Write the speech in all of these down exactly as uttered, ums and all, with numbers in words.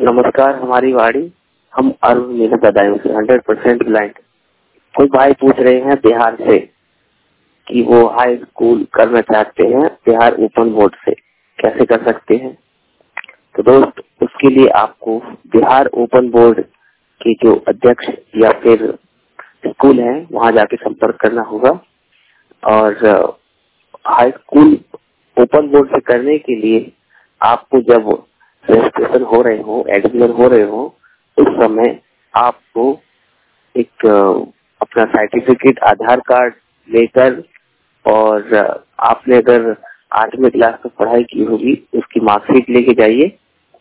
नमस्कार, हमारी वाड़ी, हम अरुण मीना बदायूं से हंड्रेड परसेंट ब्लाइंड। कोई भाई पूछ रहे हैं बिहार से कि वो हाई स्कूल करना चाहते हैं बिहार ओपन बोर्ड से, कैसे कर सकते हैं? तो दोस्त, उसके लिए आपको बिहार ओपन बोर्ड के जो अध्यक्ष या फिर स्कूल है वहां जाके संपर्क करना होगा। और हाई स्कूल ओपन बोर्ड से करने के लिए आपको जब रजिस्ट्रेशन हो रहे हो, एडमिशन हो रहे हो, उस समय आपको एक अपना सर्टिफिकेट, आधार कार्ड लेकर, और आपने अगर आठवीं क्लास तक पढ़ाई की होगी उसकी मार्कशीट लेके जाइए।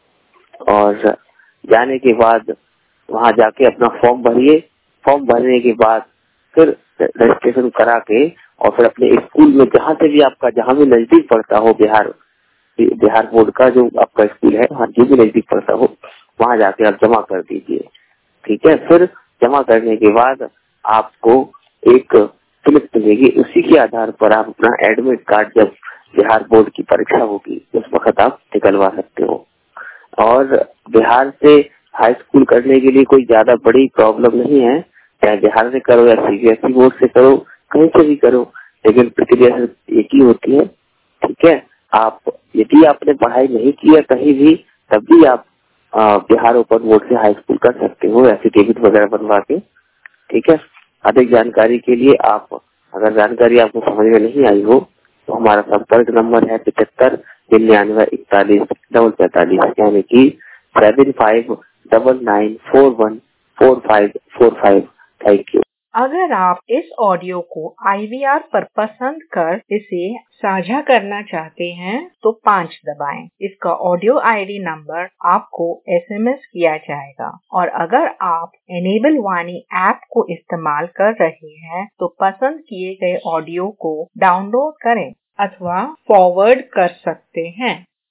और जाने के बाद वहां जाके अपना फॉर्म भरिए। फॉर्म भरने के बाद फिर रजिस्ट्रेशन करा के और फिर अपने स्कूल में जहाँ से भी आपका, जहाँ भी नजदीक पड़ता हो, बिहार बिहार बोर्ड का जो आपका स्कूल है, वहाँ जो भी नजदीक पड़ता हो, वहाँ जाके आप जमा कर दीजिए। ठीक है। फिर जमा करने के बाद आपको एक स्लिप मिलेगी, उसी के आधार पर आप अपना एडमिट कार्ड जब बिहार बोर्ड की परीक्षा होगी उस वक्त आप निकलवा सकते हो। और बिहार से हाई स्कूल करने के लिए कोई ज्यादा बड़ी प्रॉब्लम नहीं है, चाहे बिहार से करो या सीबीएसई बोर्ड से करो, कहीं से भी करो, लेकिन प्रक्रिया एक ही होती है। ठीक है। आप यदि आपने पढ़ाई नहीं की है कहीं भी, तब भी आप बिहार ओपन बोर्ड से हाई स्कूल कर सकते हो एफिडेविट वगैरह बनवा के। ठीक है। अधिक जानकारी के लिए आप, अगर जानकारी आपको समझ में नहीं आई हो तो हमारा संपर्क नंबर है पिछहत्तर निन्यानवे इकतालीस डबल पैंतालीस, यानी कि seven five double nine four one four five four five. Thank you. अगर आप इस ऑडियो को आई वी आर पर पसंद कर इसे साझा करना चाहते हैं तो पाँच दबाएं। इसका ऑडियो आई डी नंबर आपको एस एम एस किया जाएगा। और अगर आप एनेबल वाणी ऐप को इस्तेमाल कर रहे हैं तो पसंद किए गए ऑडियो को डाउनलोड करें अथवा फॉरवर्ड कर सकते हैं।